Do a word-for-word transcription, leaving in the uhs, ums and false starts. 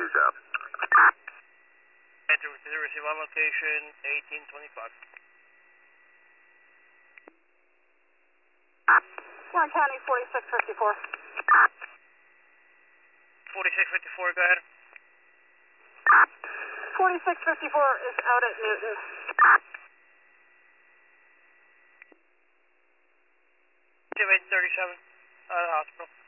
two south. Enter to receive on location eighteen twenty-five. Warren County forty-six fifty-four. forty-six fifty-four, go ahead. forty-six fifty-four is out at Newton. two eight thirty-seven, out of the hospital.